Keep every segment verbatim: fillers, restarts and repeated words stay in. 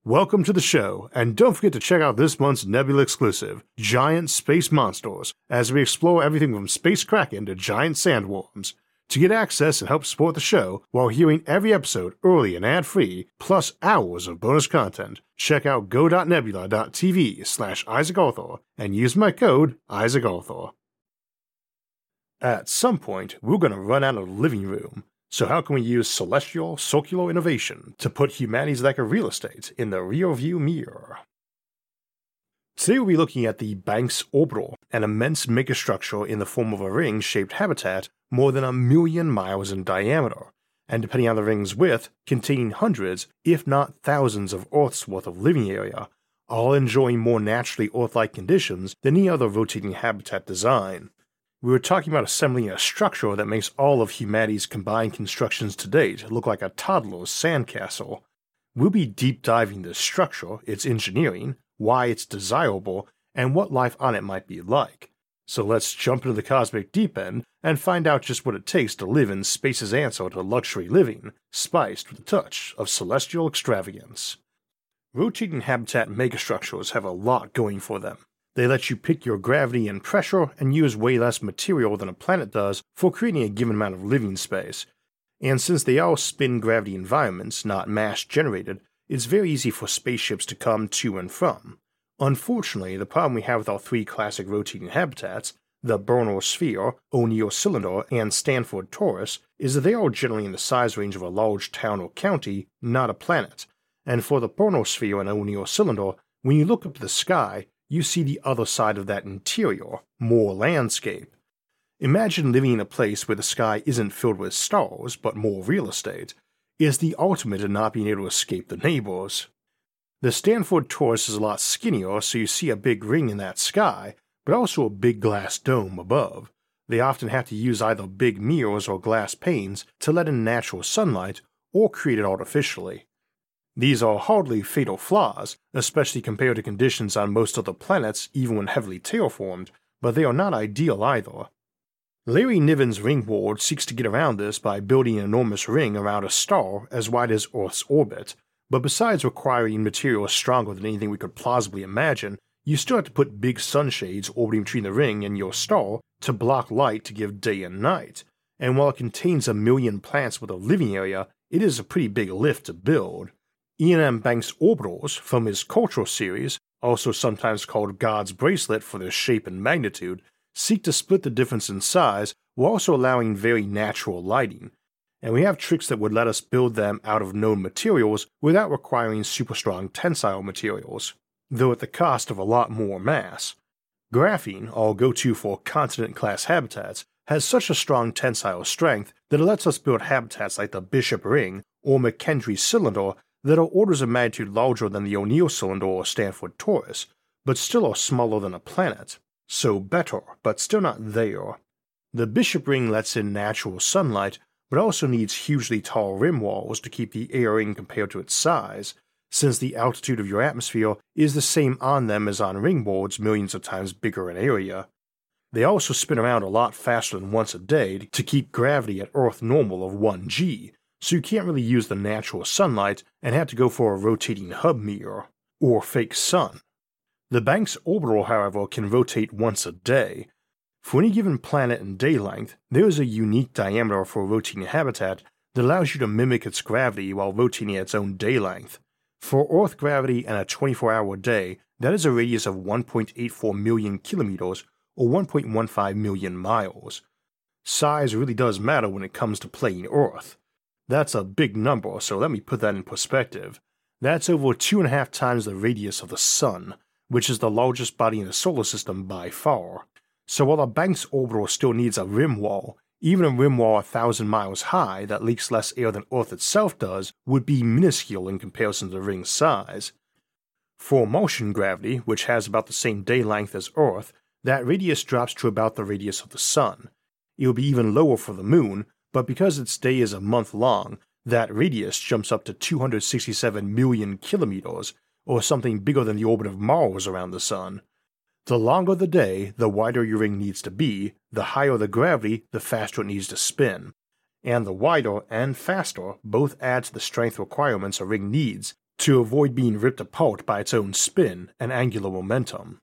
Welcome to the show, and don't forget to check out this month's Nebula exclusive, Giant Space Monsters, as we explore everything from space kraken to giant sandworms. To get access and help support the show while hearing every episode early and ad-free, plus hours of bonus content, check out go.nebula.tv slash Isaac Arthur and use my code Isaac Arthur. At some point, we're going to run out of living room. So how can we use celestial circular innovation to put humanity's lack of real estate in the rearview mirror? Today we'll be looking at the Banks Orbital, an immense megastructure in the form of a ring-shaped habitat more than a million miles in diameter, and depending on the ring's width, containing hundreds, if not thousands of Earth's worth of living area, all enjoying more naturally Earth-like conditions than any other rotating habitat design. We were talking about assembling a structure that makes all of humanity's combined constructions to date look like a toddler's sandcastle. We'll be deep diving this structure, its engineering, why it's desirable, and what life on it might be like. So let's jump into the cosmic deep end and find out just what it takes to live in space's answer to luxury living, spiced with a touch of celestial extravagance. Rotating habitat megastructures have a lot going for them. They let you pick your gravity and pressure and use way less material than a planet does for creating a given amount of living space. And since they all spin gravity environments, not mass-generated, it's very easy for spaceships to come to and from. Unfortunately, the problem we have with our three classic rotating habitats, the Bernal Sphere, O'Neill Cylinder, and Stanford Torus, is that they are generally in the size range of a large town or county, not a planet. And for the Bernal Sphere and O'Neill Cylinder, when you look up at the sky, you see the other side of that interior, more landscape. Imagine living in a place where the sky isn't filled with stars, but more real estate. It's the ultimate in not being able to escape the neighbors. The Stanford Torus is a lot skinnier, so you see a big ring in that sky, but also a big glass dome above. They often have to use either big mirrors or glass panes to let in natural sunlight, or create it artificially. These are hardly fatal flaws, especially compared to conditions on most other planets even when heavily terraformed, but they are not ideal either. Larry Niven's ring world seeks to get around this by building an enormous ring around a star as wide as Earth's orbit, but besides requiring materials stronger than anything we could plausibly imagine, you still have to put big sunshades orbiting between the ring and your star to block light to give day and night, and while it contains a million planets with a living area, it is a pretty big lift to build. Ian M. Banks orbitals from his Cultural series, also sometimes called God's Bracelet for their shape and magnitude, seek to split the difference in size while also allowing very natural lighting, and we have tricks that would let us build them out of known materials without requiring super strong tensile materials, though at the cost of a lot more mass. Graphene, our go-to for continent-class habitats, has such a strong tensile strength that it lets us build habitats like the Bishop Ring or McKendree Cylinder that are orders of magnitude larger than the O'Neill Cylinder or Stanford Torus, but still are smaller than a planet. So better, but still not there. The Bishop Ring lets in natural sunlight, but also needs hugely tall rim walls to keep the air in compared to its size, since the altitude of your atmosphere is the same on them as on ring worlds millions of times bigger in area. They also spin around a lot faster than once a day to keep gravity at Earth normal of one G, so you can't really use the natural sunlight and have to go for a rotating hub mirror, or fake sun. The Banks orbital, however, can rotate once a day. For any given planet and day length, there is a unique diameter for a rotating habitat that allows you to mimic its gravity while rotating at its own day length. For Earth gravity and a twenty-four hour day, that is a radius of one point eight four million kilometers, or one point one five million miles. Size really does matter when it comes to playing Earth. That's a big number, so let me put that in perspective. That's over two and a half times the radius of the Sun, which is the largest body in the solar system by far. So while a Banks orbital still needs a rim wall, even a rim wall a thousand miles high that leaks less air than Earth itself does would be minuscule in comparison to the ring's size. For Martian gravity, which has about the same day length as Earth, that radius drops to about the radius of the Sun. It will be even lower for the Moon, but because its day is a month long, that radius jumps up to two hundred sixty-seven million kilometers, or something bigger than the orbit of Mars around the Sun. The longer the day, the wider your ring needs to be, the higher the gravity, the faster it needs to spin. And the wider and faster both add to the strength requirements a ring needs to avoid being ripped apart by its own spin and angular momentum.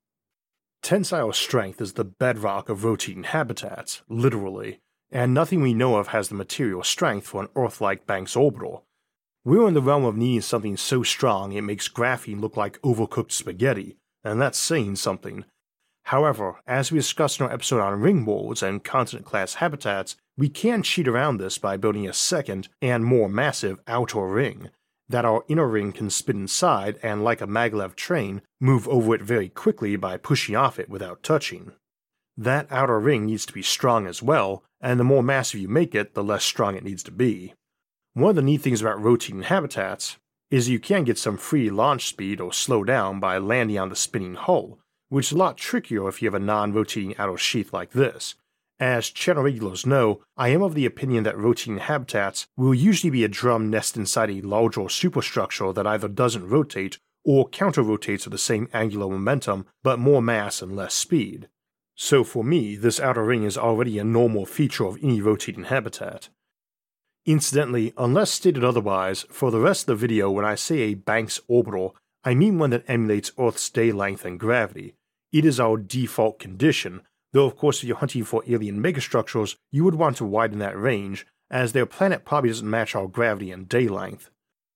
Tensile strength is the bedrock of rotating habitats, literally, and nothing we know of has the material strength for an Earth-like Banks orbital. We're in the realm of needing something so strong it makes graphene look like overcooked spaghetti, and that's saying something. However, as we discussed in our episode on ring worlds and continent-class habitats, we can cheat around this by building a second and more massive outer ring, that our inner ring can spin inside and, like a maglev train, move over it very quickly by pushing off it without touching. That outer ring needs to be strong as well, and the more massive you make it, the less strong it needs to be. One of the neat things about rotating habitats is you can get some free launch speed or slow down by landing on the spinning hull, which is a lot trickier if you have a non-rotating outer sheath like this. As channel regulars know, I am of the opinion that rotating habitats will usually be a drum nested inside a larger superstructure that either doesn't rotate or counter-rotates with the same angular momentum but more mass and less speed. So for me, this outer ring is already a normal feature of any rotating habitat. Incidentally, unless stated otherwise, for the rest of the video when I say a Banks orbital, I mean one that emulates Earth's day length and gravity. It is our default condition, though of course if you're hunting for alien megastructures, you would want to widen that range, as their planet probably doesn't match our gravity and day length.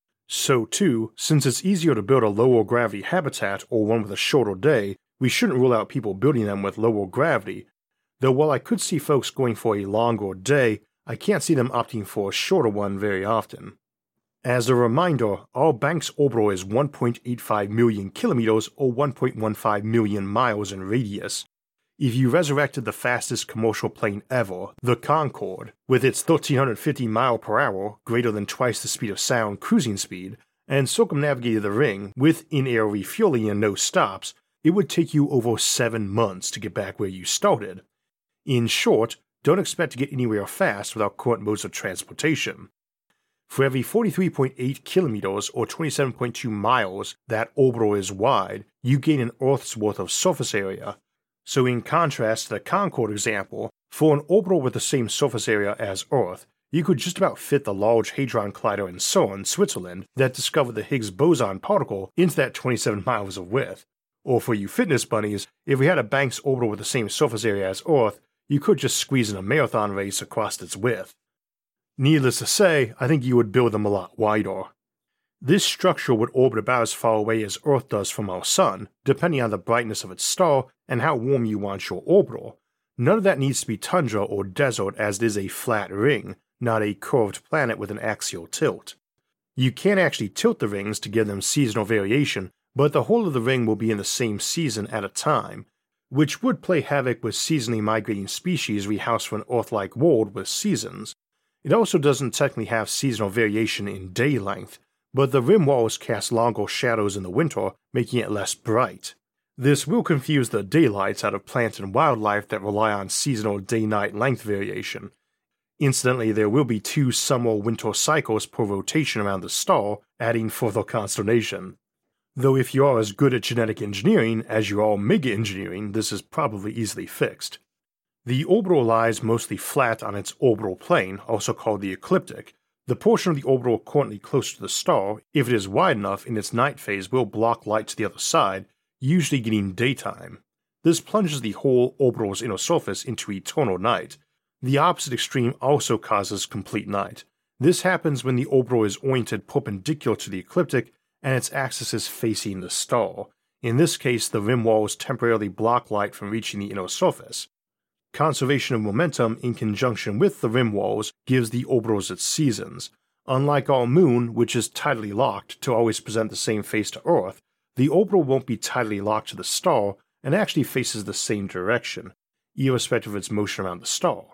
So too, since it's easier to build a lower gravity habitat or one with a shorter day, we shouldn't rule out people building them with lower gravity, though while I could see folks going for a longer day, I can't see them opting for a shorter one very often. As a reminder, our Banks orbital is one point eight five million kilometers or one point one five million miles in radius. If you resurrected the fastest commercial plane ever, the Concorde, with its one thousand three hundred fifty miles per hour, greater than twice the speed of sound cruising speed, and circumnavigated the ring with in-air refueling and no stops, it would take you over seven months to get back where you started. In short, don't expect to get anywhere fast without current modes of transportation. For every forty-three point eight kilometers or twenty-seven point two miles that orbital is wide, you gain an Earth's worth of surface area. So in contrast to the Concorde example, for an orbital with the same surface area as Earth, you could just about fit the Large Hadron Collider in CERN, Switzerland, that discovered the Higgs boson particle into that twenty-seven miles of width. Or for you fitness bunnies, if we had a Banks orbital with the same surface area as Earth, you could just squeeze in a marathon race across its width. Needless to say, I think you would build them a lot wider. This structure would orbit about as far away as Earth does from our Sun, depending on the brightness of its star and how warm you want your orbital. None of that needs to be tundra or desert, as it is a flat ring, not a curved planet with an axial tilt. You can actually tilt the rings to give them seasonal variation, but the whole of the ring will be in the same season at a time, which would play havoc with seasonally migrating species we house for an Earth-like world with seasons. It also doesn't technically have seasonal variation in day length, but the rim walls cast longer shadows in the winter, making it less bright. This will confuse the daylights out of plant and wildlife that rely on seasonal day-night length variation. Incidentally, there will be two summer-winter cycles per rotation around the star, adding further consternation. Though if you are as good at genetic engineering as you are mega engineering, this is probably easily fixed. The orbital lies mostly flat on its orbital plane, also called the ecliptic. The portion of the orbital currently close to the star, if it is wide enough in its night phase, will block light to the other side, usually getting daytime. This plunges the whole orbital's inner surface into eternal night. The opposite extreme also causes complete night. This happens when the orbital is oriented perpendicular to the ecliptic and its axis is facing the star. In this case, the rim walls temporarily block light from reaching the inner surface. Conservation of momentum in conjunction with the rim walls gives the orbitals its seasons. Unlike our moon, which is tidally locked to always present the same face to Earth, the orbital won't be tidally locked to the star and actually faces the same direction, irrespective of its motion around the star.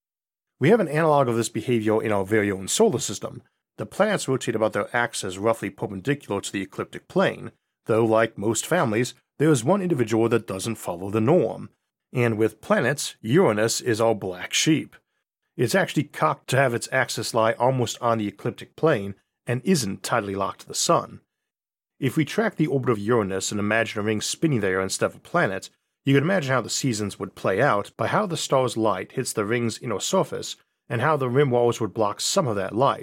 We have an analog of this behavior in our very own solar system. The planets rotate about their axes roughly perpendicular to the ecliptic plane, though like most families, there is one individual that doesn't follow the norm. And with planets, Uranus is our black sheep. It's actually cocked to have its axis lie almost on the ecliptic plane and isn't tidally locked to the Sun. If we track the orbit of Uranus and imagine a ring spinning there instead of a planet, you can imagine how the seasons would play out by how the star's light hits the ring's inner surface and how the rim walls would block some of that light,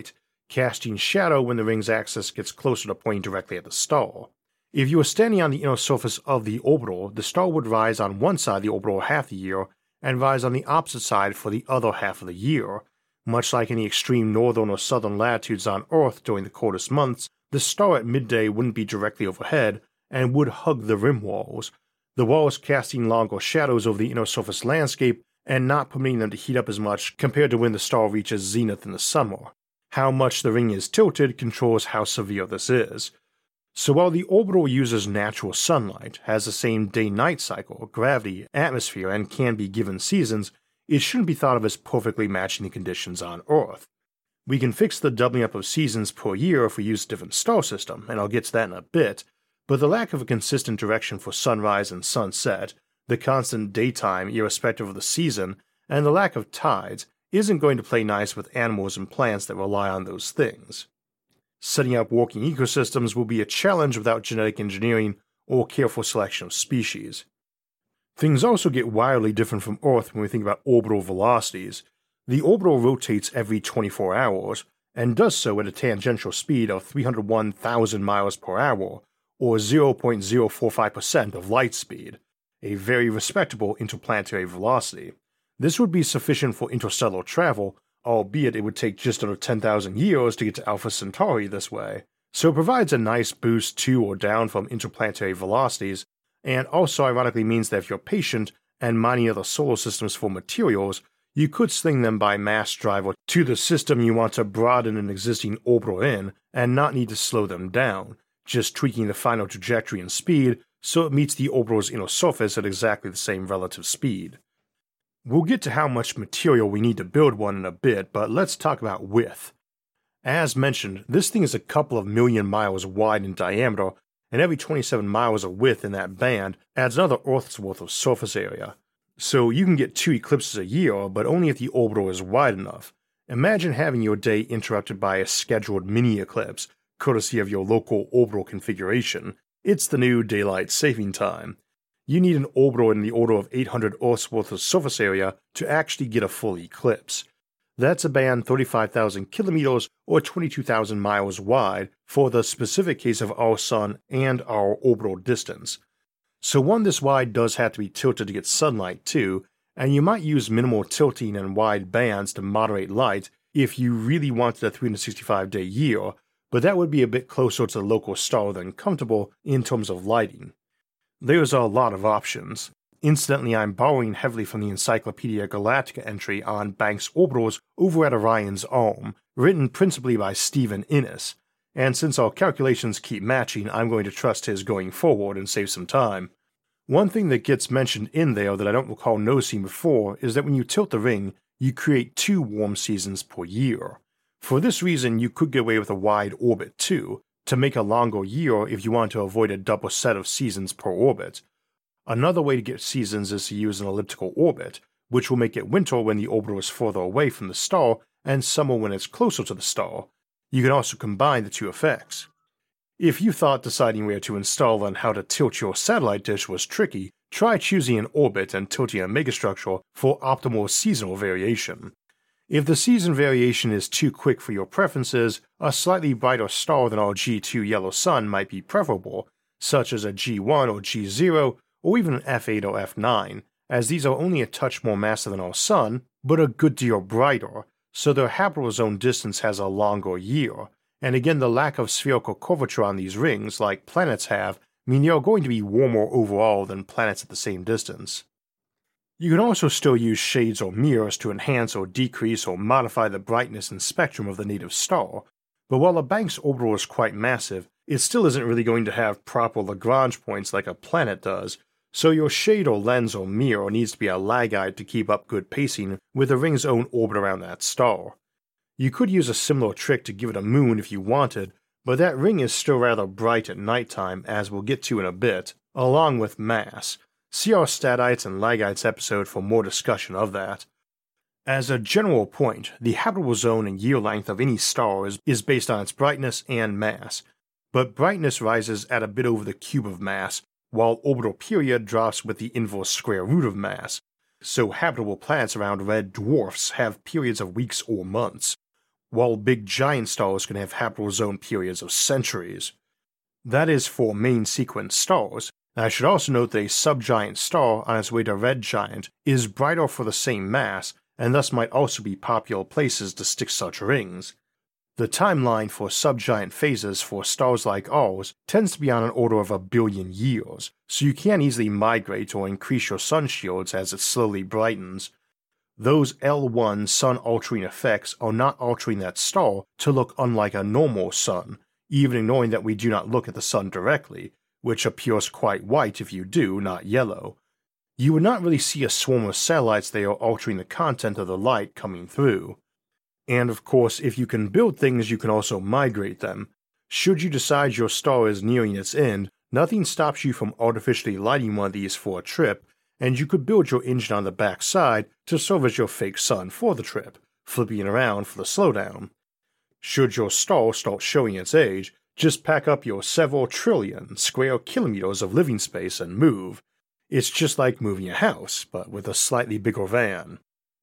casting shadow when the ring's axis gets closer to pointing directly at the star. If you were standing on the inner surface of the orbital, the star would rise on one side of the orbital half the year and rise on the opposite side for the other half of the year. Much like any extreme northern or southern latitudes on Earth during the coldest months, the star at midday wouldn't be directly overhead and would hug the rim walls, the walls casting longer shadows over the inner surface landscape and not permitting them to heat up as much compared to when the star reaches zenith in the summer. How much the ring is tilted controls how severe this is. So while the orbital uses natural sunlight, has the same day-night cycle, gravity, atmosphere, and can be given seasons, it shouldn't be thought of as perfectly matching the conditions on Earth. We can fix the doubling up of seasons per year if we use a different star system, and I'll get to that in a bit, but the lack of a consistent direction for sunrise and sunset, the constant daytime irrespective of the season, and the lack of tides isn't going to play nice with animals and plants that rely on those things. Setting up working ecosystems will be a challenge without genetic engineering or careful selection of species. Things also get wildly different from Earth when we think about orbital velocities. The orbital rotates every twenty-four hours, and does so at a tangential speed of three hundred one thousand miles per hour, or zero point zero four five percent of light speed, a very respectable interplanetary velocity. This would be sufficient for interstellar travel, albeit it would take just under ten thousand years to get to Alpha Centauri this way, so it provides a nice boost to or down from interplanetary velocities, and also ironically means that if you're patient and mining other solar systems for materials, you could sling them by mass driver to the system you want to broaden an existing orbital in and not need to slow them down, just tweaking the final trajectory and speed so it meets the orbital's inner surface at exactly the same relative speed. We'll get to how much material we need to build one in a bit, but let's talk about width. As mentioned, this thing is a couple of million miles wide in diameter, and every twenty-seven miles of width in that band adds another Earth's worth of surface area. So you can get two eclipses a year, but only if the orbital is wide enough. Imagine having your day interrupted by a scheduled mini-eclipse, courtesy of your local orbital configuration. It's the new daylight saving time. You need an orbital in the order of eight hundred Earths worth of surface area to actually get a full eclipse. That's a band thirty-five thousand kilometers or twenty-two thousand miles wide for the specific case of our Sun and our orbital distance. So one this wide does have to be tilted to get sunlight too, and you might use minimal tilting and wide bands to moderate light if you really wanted a three hundred sixty-five day year, but that would be a bit closer to the local star than comfortable in terms of lighting. There's a lot of options. Incidentally, I'm borrowing heavily from the Encyclopedia Galactica entry on Banks orbitals over at Orion's Arm, written principally by Stephen Innes, and since our calculations keep matching, I'm going to trust his going forward and save some time. One thing that gets mentioned in there that I don't recall noticing before is that when you tilt the ring, you create two warm seasons per year. For this reason, you could get away with a wide orbit too, to make a longer year if you want to avoid a double set of seasons per orbit. Another way to get seasons is to use an elliptical orbit, which will make it winter when the orbital is further away from the star and summer when it's closer to the star. You can also combine the two effects. If you thought deciding where to install and how to tilt your satellite dish was tricky, try choosing an orbit and tilting a megastructure for optimal seasonal variation. If the season variation is too quick for your preferences, a slightly brighter star than our G two yellow sun might be preferable, such as a G one or G zero, or even an F eight or F nine, as these are only a touch more massive than our sun, but a good deal brighter, so their habitable zone distance has a longer year, and again the lack of spherical curvature on these rings, like planets have, mean they are going to be warmer overall than planets at the same distance. You can also still use shades or mirrors to enhance or decrease or modify the brightness and spectrum of the native star, but while a Banks orbital is quite massive, it still isn't really going to have proper Lagrange points like a planet does, so your shade or lens or mirror needs to be a Lagite to keep up good pacing with the ring's own orbit around that star. You could use a similar trick to give it a moon if you wanted, but that ring is still rather bright at nighttime, as we'll get to in a bit, along with mass. See our Statites and Lagites episode for more discussion of that. As a general point, the habitable zone and year length of any star is, is based on its brightness and mass, but brightness rises at a bit over the cube of mass, while orbital period drops with the inverse square root of mass, so habitable planets around red dwarfs have periods of weeks or months. while big giant stars can have habitable zone periods of centuries. That is for main sequence stars. I should also note that a subgiant star on its way to red giant is brighter for the same mass, and thus might also be popular places to stick such rings. The timeline for subgiant phases for stars like ours tends to be on an order of a billion years, so you can't easily migrate or increase your sun shields as it slowly brightens. Those L one sun-altering effects are not altering that star to look unlike a normal sun, even ignoring that we do not look at the sun directly, which appears quite white if you do, not yellow. You would not really see a swarm of satellites there altering the content of the light coming through. And of course, if you can build things, you can also migrate them. Should you decide your star is nearing its end, nothing stops you from artificially lighting one of these for a trip, and you could build your engine on the back side to serve as your fake sun for the trip, flipping it around for the slowdown. Should your star start showing its age, just pack up your several trillion square kilometers of living space and move. It's just like moving a house, but with a slightly bigger van.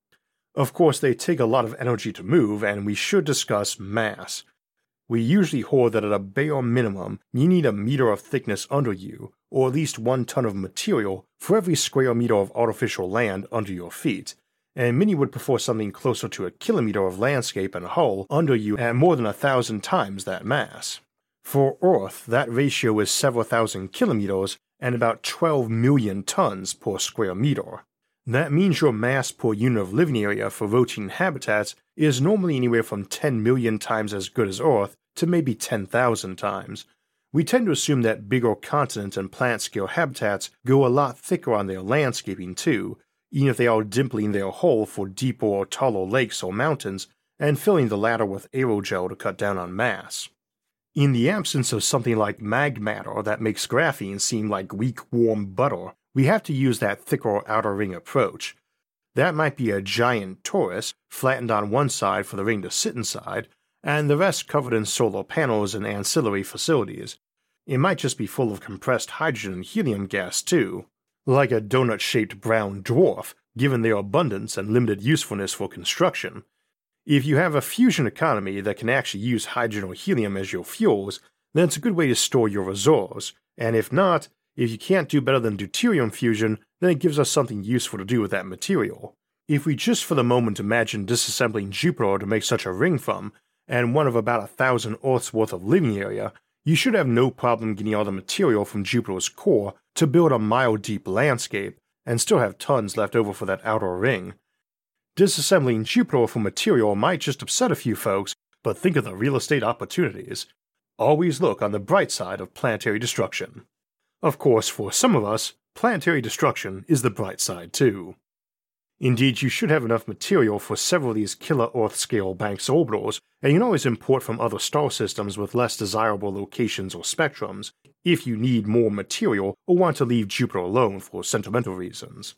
Of course, they take a lot of energy to move, and we should discuss mass. We usually hold that at a bare minimum, you need a meter of thickness under you, or at least one ton of material for every square meter of artificial land under your feet, and many would prefer something closer to a kilometer of landscape and hull under you at more than a thousand times that mass. For Earth, that ratio is several thousand kilometers and about twelve million tons per square meter. That means your mass per unit of living area for rotating habitats is normally anywhere from ten million times as good as Earth to maybe ten thousand times. We tend to assume that bigger continent and plant-scale habitats go a lot thicker on their landscaping too, even if they are dimpling their hull for deeper or taller lakes or mountains and filling the latter with aerogel to cut down on mass. In the absence of something like mag matter that makes graphene seem like weak, warm butter, we have to use that thicker outer ring approach. That might be a giant torus, flattened on one side for the ring to sit inside, and the rest covered in solar panels and ancillary facilities. It might just be full of compressed hydrogen and helium gas too, like a donut-shaped brown dwarf, given their abundance and limited usefulness for construction. If you have a fusion economy that can actually use hydrogen or helium as your fuels, then it's a good way to store your reserves, and if not, if you can't do better than deuterium fusion, then it gives us something useful to do with that material. If we just for the moment imagine disassembling Jupiter to make such a ring from, and one of about a thousand Earths worth of living area, you should have no problem getting all the material from Jupiter's core to build a mile-deep landscape, and still have tons left over for that outer ring. Disassembling Jupiter from material might just upset a few folks, but think of the real estate opportunities. Always look on the bright side of planetary destruction. Of course, for some of us, planetary destruction is the bright side too. Indeed, you should have enough material for several of these killer Earth-scale Banks orbitals, and you can always import from other star systems with less desirable locations or spectrums, if you need more material or want to leave Jupiter alone for sentimental reasons.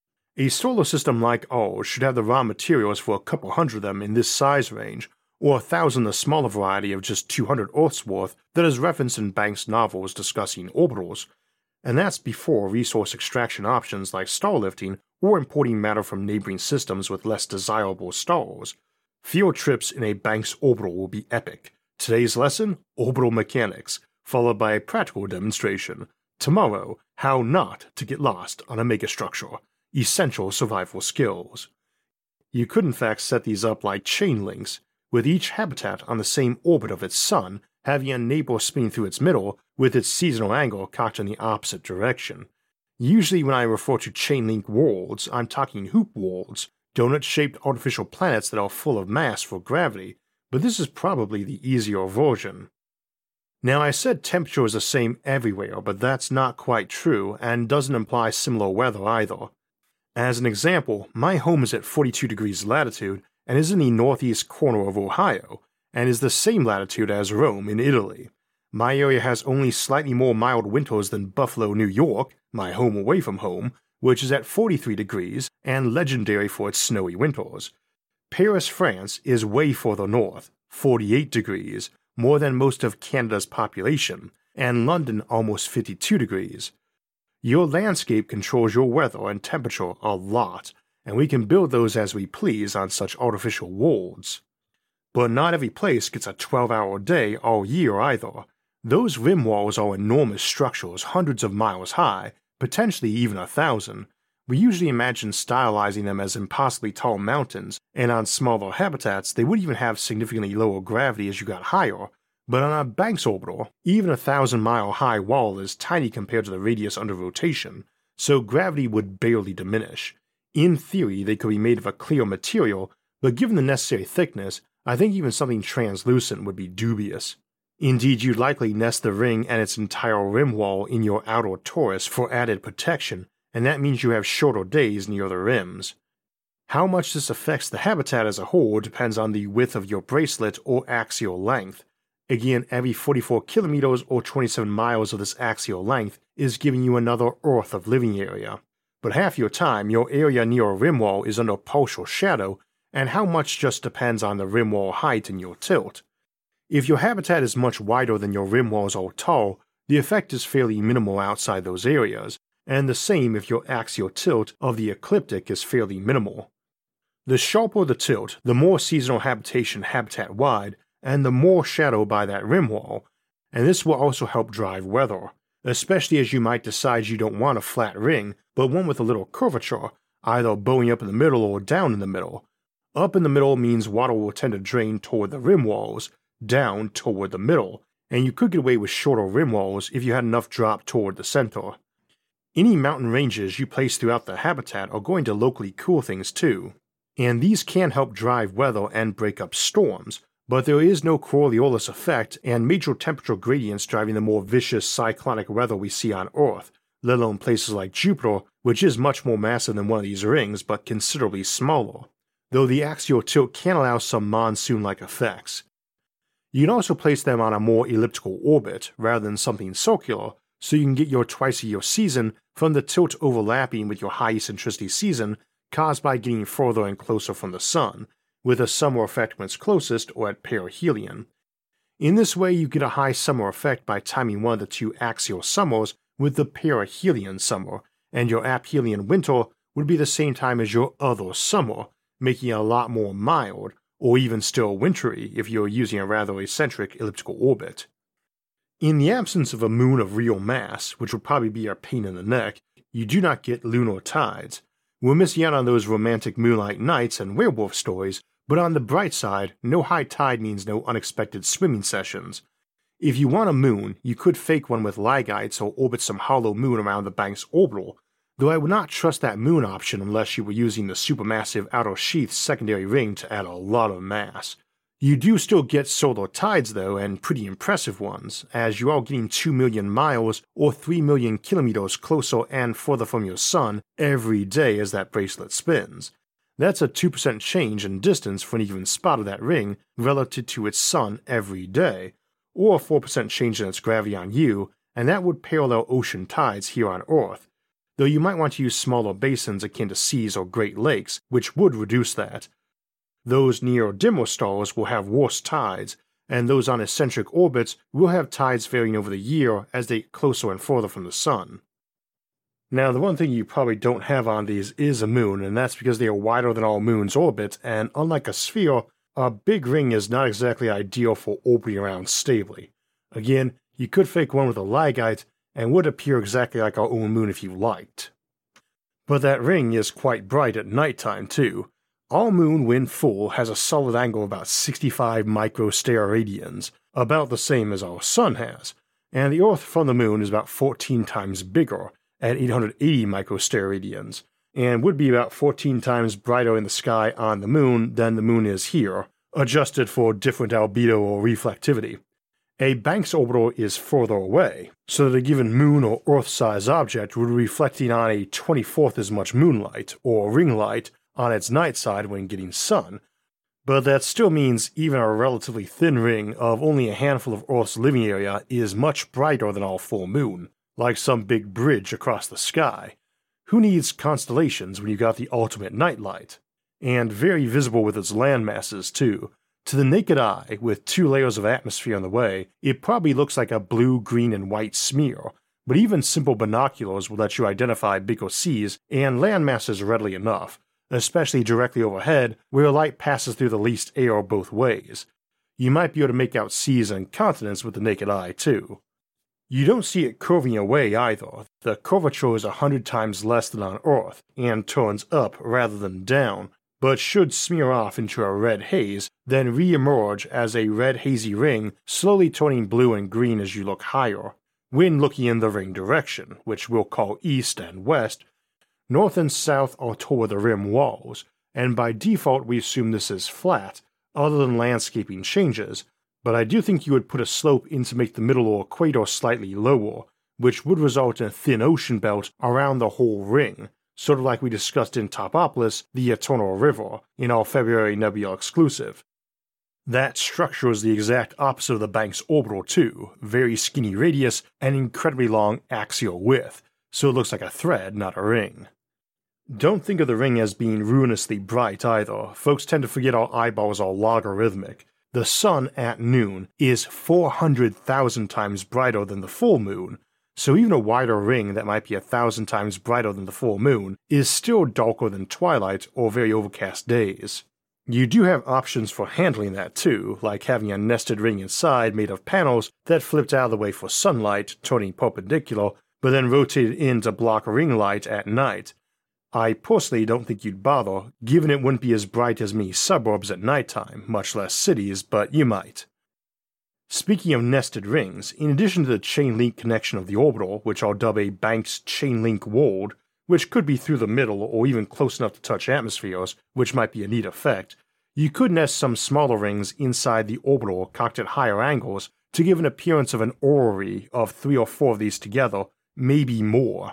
A solar system like ours should have the raw materials for a couple hundred of them in this size range, or a thousand the smaller variety of just two hundred Earths worth that is referenced in Banks' novels discussing orbitals, and that's before resource extraction options like starlifting or importing matter from neighboring systems with less desirable stars. Field trips in a Banks orbital will be epic. Today's lesson, orbital mechanics, followed by a practical demonstration. Tomorrow, how not to get lost on a megastructure. Essential survival skills. You could in fact set these up like chain links, with each habitat on the same orbit of its sun having a neighbor spinning through its middle with its seasonal angle cocked in the opposite direction. Usually when I refer to chain link worlds, I'm talking hoop worlds, donut-shaped artificial planets that are full of mass for gravity, but this is probably the easier version. Now I said temperature is the same everywhere, but that's not quite true and doesn't imply similar weather either. As an example, my home is at forty-two degrees latitude and is in the northeast corner of Ohio, and is the same latitude as Rome in Italy. My area has only slightly more mild winters than Buffalo, New York, my home away from home, which is at forty-three degrees and legendary for its snowy winters. Paris, France is way further north, forty-eight degrees, more than most of Canada's population, and London almost fifty-two degrees. Your landscape controls your weather and temperature a lot, and we can build those as we please on such artificial worlds. But not every place gets a twelve hour day all year either. Those rim walls are enormous structures hundreds of miles high, potentially even a thousand. We usually imagine stylizing them as impossibly tall mountains, and on smaller habitats they would even have significantly lower gravity as you got higher, but on a Banks orbital, even a thousand mile high wall is tiny compared to the radius under rotation, so gravity would barely diminish. In theory, they could be made of a clear material, but given the necessary thickness, I think even something translucent would be dubious. Indeed, you'd likely nest the ring and its entire rim wall in your outer torus for added protection, and that means you have shorter days near the rims. How much this affects the habitat as a whole depends on the width of your bracelet or axial length. Again, every forty-four kilometers or twenty-seven miles of this axial length is giving you another Earth of living area. But half your time, your area near a rim wall is under partial shadow, and how much just depends on the rim wall height and your tilt. If your habitat is much wider than your rim walls are tall, the effect is fairly minimal outside those areas, and the same if your axial tilt of the ecliptic is fairly minimal. The sharper the tilt, the more seasonal habitation habitat-wide, and the more shadow by that rim wall, and this will also help drive weather, especially as you might decide you don't want a flat ring, but one with a little curvature, either bowing up in the middle or down in the middle. Up in the middle means water will tend to drain toward the rim walls, down toward the middle, and you could get away with shorter rim walls if you had enough drop toward the center. Any mountain ranges you place throughout the habitat are going to locally cool things too, and these can help drive weather and break up storms, but there is no Coriolis effect and major temperature gradients driving the more vicious cyclonic weather we see on Earth, let alone places like Jupiter, which is much more massive than one of these rings but considerably smaller, though the axial tilt can allow some monsoon-like effects. You can also place them on a more elliptical orbit rather than something circular, so you can get your twice-a-year season from the tilt overlapping with your high eccentricity season caused by getting further and closer from the Sun, with a summer effect when it's closest or at perihelion. In this way, you get a high summer effect by timing one of the two axial summers with the perihelion summer, and your aphelion winter would be the same time as your other summer, making it a lot more mild, or even still wintry if you're using a rather eccentric elliptical orbit. In the absence of a moon of real mass, which would probably be a pain in the neck, you do not get lunar tides. We're missing out on those romantic moonlight nights and werewolf stories, but on the bright side, no high tide means no unexpected swimming sessions. If you want a moon, you could fake one with Ligites or orbit some hollow moon around the Banks orbital, though I would not trust that moon option unless you were using the supermassive outer sheath secondary ring to add a lot of mass. You do still get solar tides though, and pretty impressive ones, as you are getting two million miles or three million kilometers closer and further from your Sun every day as that bracelet spins. That's a two percent change in distance for any given spot of that ring relative to its Sun every day, or a four percent change in its gravity on you, and that would parallel ocean tides here on Earth, though you might want to use smaller basins akin to seas or Great Lakes, which would reduce that. Those near dimmer stars will have worse tides, and those on eccentric orbits will have tides varying over the year as they get closer and further from the Sun. Now, the one thing you probably don't have on these is a moon, and that's because they are wider than all moons' orbit, and unlike a sphere, a big ring is not exactly ideal for orbiting around stably. Again, you could fake one with a Ligite, and would appear exactly like our own moon if you liked. But that ring is quite bright at nighttime too. Our moon, when full, has a solid angle of about sixty-five microsteradians, about the same as our Sun has, and the Earth from the moon is about fourteen times bigger, at eight hundred eighty microsteradians, and would be about fourteen times brighter in the sky on the moon than the moon is here, adjusted for different albedo or reflectivity. A Banks orbital is further away, so that a given moon or Earth-sized object would be reflecting on a twenty-fourth as much moonlight, or ring light, on its night side when getting sun, but that still means even a relatively thin ring of only a handful of Earth's living area is much brighter than our full moon, like some big bridge across the sky. Who needs constellations when you got the ultimate nightlight? And very visible with its land masses too. To the naked eye, with two layers of atmosphere on the way, it probably looks like a blue, green, and white smear, but even simple binoculars will let you identify bigger seas and land masses readily enough, especially directly overhead where light passes through the least air both ways. You might be able to make out seas and continents with the naked eye too. You don't see it curving away either. The curvature is a hundred times less than on Earth, and turns up rather than down, but should smear off into a red haze, then re-emerge as a red hazy ring, slowly turning blue and green as you look higher, when looking in the ring direction, which we'll call east and west. North and south are toward the rim walls, and by default we assume this is flat, other than landscaping changes, but I do think you would put a slope in to make the middle or equator slightly lower, which would result in a thin ocean belt around the whole ring, sort of like we discussed in Topopolis, the Eternal River, in our February Nebula exclusive. That structure is the exact opposite of the Banks orbital too, very skinny radius and incredibly long axial width, so it looks like a thread, not a ring. Don't think of the ring as being ruinously bright either. Folks tend to forget our eyeballs are logarithmic. The sun at noon is four hundred thousand times brighter than the full moon, so even a wider ring that might be a thousand times brighter than the full moon is still darker than twilight or very overcast days. You do have options for handling that too, like having a nested ring inside made of panels that flipped out of the way for sunlight, turning perpendicular, but then rotated in to block ring light at night. I personally don't think you'd bother, given it wouldn't be as bright as many suburbs at nighttime, much less cities, but you might. Speaking of nested rings, in addition to the chain link connection of the orbital, which I'll dub a Banks chain link world, which could be through the middle or even close enough to touch atmospheres, which might be a neat effect, you could nest some smaller rings inside the orbital cocked at higher angles to give an appearance of an orrery of three or four of these together, maybe more.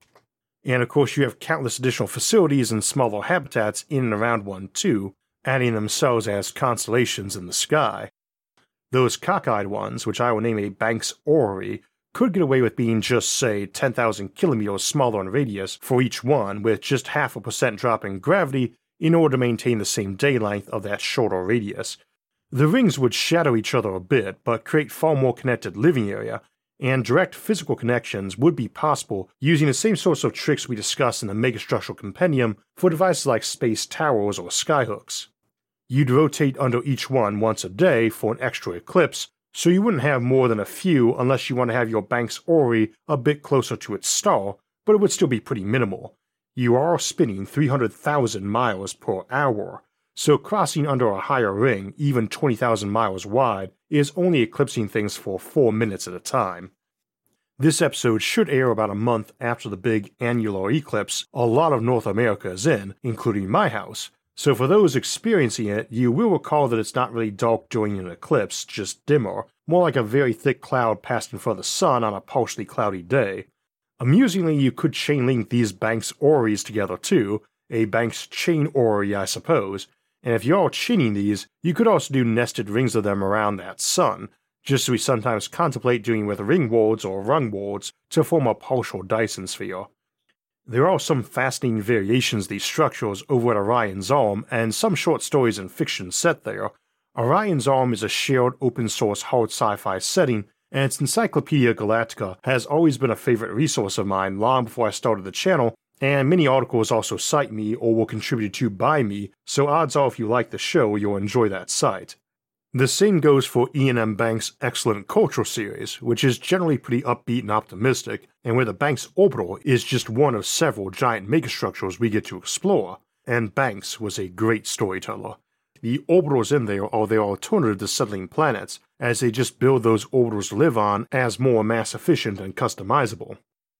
And of course you have countless additional facilities and smaller habitats in and around one too, adding themselves as constellations in the sky. Those cockeyed ones, which I will name a Banks orrery, could get away with being just, say, ten thousand kilometers smaller in radius for each one, with just half a percent drop in gravity in order to maintain the same day length of that shorter radius. The rings would shadow each other a bit, but create far more connected living area, and direct physical connections would be possible using the same sorts of tricks we discussed in the Megastructural Compendium for devices like space towers or skyhooks. You'd rotate under each one once a day for an extra eclipse, so you wouldn't have more than a few unless you want to have your Banks orrery a bit closer to its star, but it would still be pretty minimal. You are spinning three hundred thousand miles per hour, so crossing under a higher ring, even twenty thousand miles wide, is only eclipsing things for four minutes at a time. This episode should air about a month after the big annular eclipse a lot of North America is in, including my house, so for those experiencing it, you will recall that it's not really dark during an eclipse, just dimmer, more like a very thick cloud passed in front of the sun on a partially cloudy day. Amusingly, you could chain link these Banks orreries together too, a Banks chain orrery I suppose, and if you're chaining these, you could also do nested rings of them around that sun, just as we sometimes contemplate doing with ring worlds or rung worlds to form a partial Dyson sphere. There are some fascinating variations of these structures over at Orion's Arm, and some short stories and fiction set there. Orion's Arm is a shared open-source hard sci-fi setting, and its Encyclopedia Galactica has always been a favorite resource of mine long before I started the channel, and many articles also cite me or were contributed to by me, so odds are if you like the show, you'll enjoy that site. The same goes for Ian M. Banks' excellent Culture series, which is generally pretty upbeat and optimistic, and where the Banks orbital is just one of several giant megastructures we get to explore, and Banks was a great storyteller. The orbitals in there are their alternative to settling planets, as they just build those orbitals to live on as more mass efficient and customizable.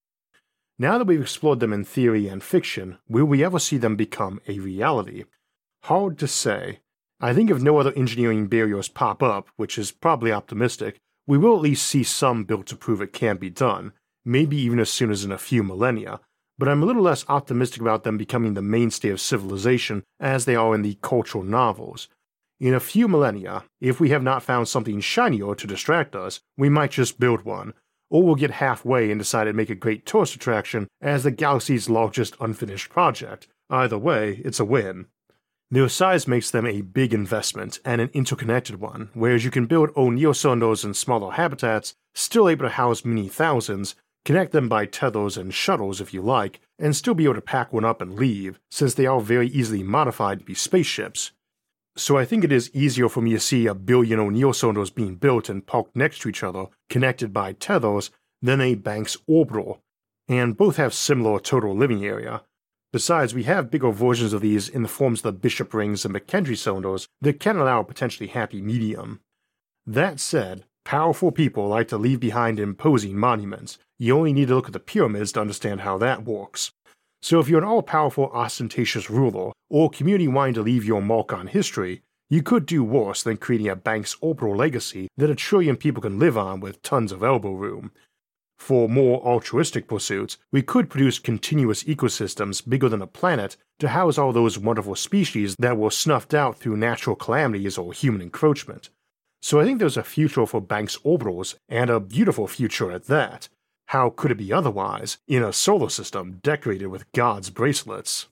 Now that we've explored them in theory and fiction, will we ever see them become a reality? Hard to say. I think if no other engineering barriers pop up, which is probably optimistic, we will at least see some built to prove it can be done, maybe even as soon as in a few millennia, but I'm a little less optimistic about them becoming the mainstay of civilization as they are in the cultural novels. In a few millennia, if we have not found something shinier to distract us, we might just build one, or we'll get halfway and decide to make a great tourist attraction as the galaxy's largest unfinished project. Either way, it's a win. Their size makes them a big investment and an interconnected one, whereas you can build O'Neill cylinders and smaller habitats, still able to house many thousands, Connect them by tethers and shuttles if you like, and still be able to pack one up and leave, since they are very easily modified to be spaceships. So I think it is easier for me to see a billion O'Neill cylinders being built and parked next to each other, connected by tethers, than a Banks orbital, and both have similar total living area. Besides, we have bigger versions of these in the forms of the Bishop rings and McKendree cylinders that can allow a potentially happy medium. That said, powerful people like to leave behind imposing monuments. You only need to look at the pyramids to understand how that works. So if you're an all-powerful, ostentatious ruler, or community wanting to leave your mark on history, you could do worse than creating a Banks orbital legacy that a trillion people can live on with tons of elbow room. For more altruistic pursuits, we could produce continuous ecosystems bigger than a planet to house all those wonderful species that were snuffed out through natural calamities or human encroachment. So I think there's a future for Banks orbitals, and a beautiful future at that. How could it be otherwise, in a solar system decorated with God's bracelets?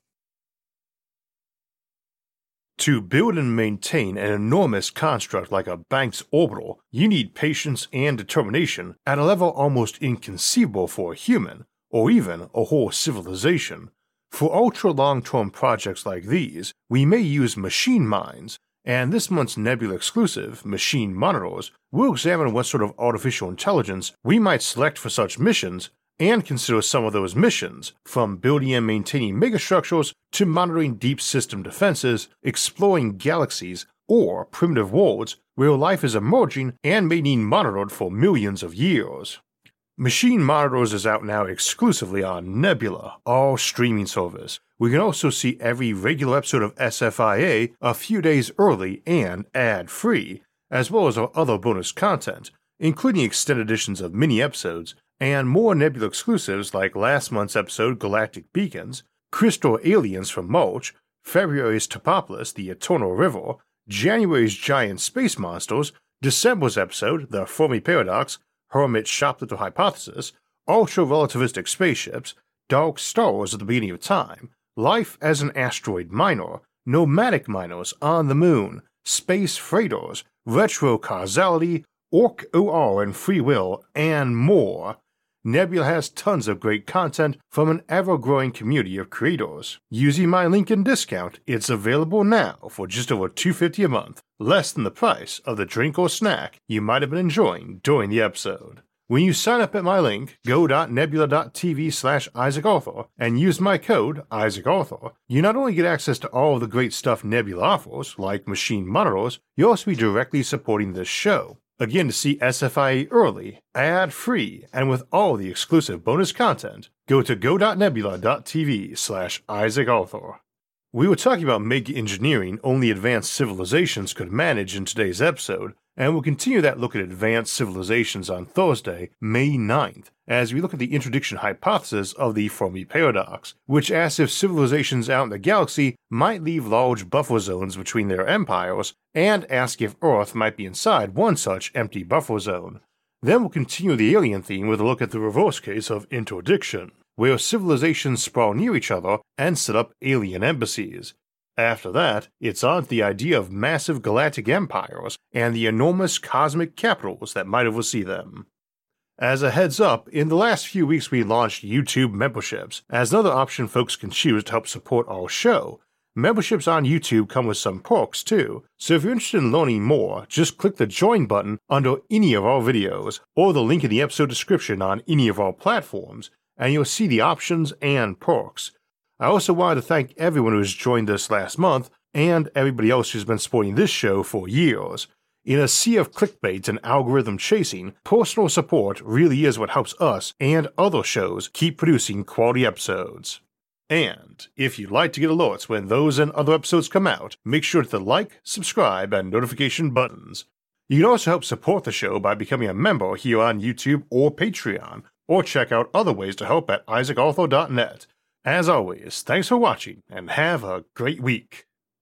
To build and maintain an enormous construct like a Banks orbital, you need patience and determination at a level almost inconceivable for a human, or even a whole civilization. For ultra-long-term projects like these, we may use machine minds, and this month's Nebula exclusive, Machine Monitors, will examine what sort of artificial intelligence we might select for such missions, and consider some of those missions, from building and maintaining megastructures to monitoring deep system defenses, exploring galaxies, or primitive worlds where life is emerging and may need monitored for millions of years. Machine Monitors is out now exclusively on Nebula, our streaming service. We can also see every regular episode of S F I A a few days early and ad-free, as well as our other bonus content, including extended editions of mini-episodes, and more Nebula exclusives like last month's episode Galactic Beacons, Crystal Aliens from March, February's Topopolis, the Eternal River, January's Giant Space Monsters, December's episode The Fermi Paradox, Hermit's Shoplifter Hypothesis, Ultra-Relativistic Spaceships, Dark Stars at the Beginning of Time, Life as an Asteroid Miner, Nomadic Miners on the Moon, Space Freighters, Retro Causality, Orc O R and Free Will, and more. Nebula has tons of great content from an ever-growing community of creators. Using my link and discount, it's available now for just over two dollars and fifty cents a month, less than the price of the drink or snack you might have been enjoying during the episode. When you sign up at my link, go.nebula.tv slash Isaac Arthur, and use my code, Isaac Arthur, you not only get access to all of the great stuff Nebula offers, like Machine Monitors, you'll also be directly supporting this show. Again, to see S F I A early, ad-free, and with all the exclusive bonus content, go to go.nebula.tv slash Isaac Arthur. We were talking about mega engineering only advanced civilizations could manage in today's episode, and we'll continue that look at advanced civilizations on Thursday, May ninth, as we look at the introduction hypothesis of the Fermi Paradox, which asks if civilizations out in the galaxy might leave large buffer zones between their empires, and ask if Earth might be inside one such empty buffer zone. Then we'll continue the alien theme with a look at the reverse case of interdiction, where civilizations sprawl near each other and set up alien embassies. After that, it's on to the idea of massive galactic empires and the enormous cosmic capitals that might oversee them. As a heads up, in the last few weeks we launched YouTube memberships, as another option folks can choose to help support our show. Memberships on YouTube come with some perks too, so if you're interested in learning more, just click the join button under any of our videos, or the link in the episode description on any of our platforms, and you'll see the options and perks. I also wanted to thank everyone who has joined us last month, and everybody else who's been supporting this show for years. In a sea of clickbait and algorithm chasing, personal support really is what helps us and other shows keep producing quality episodes. And if you'd like to get alerts when those and other episodes come out, make sure to hit the like, subscribe, and notification buttons. You can also help support the show by becoming a member here on YouTube or Patreon, or check out other ways to help at isaac arthur dot net. As always, thanks for watching, and have a great week.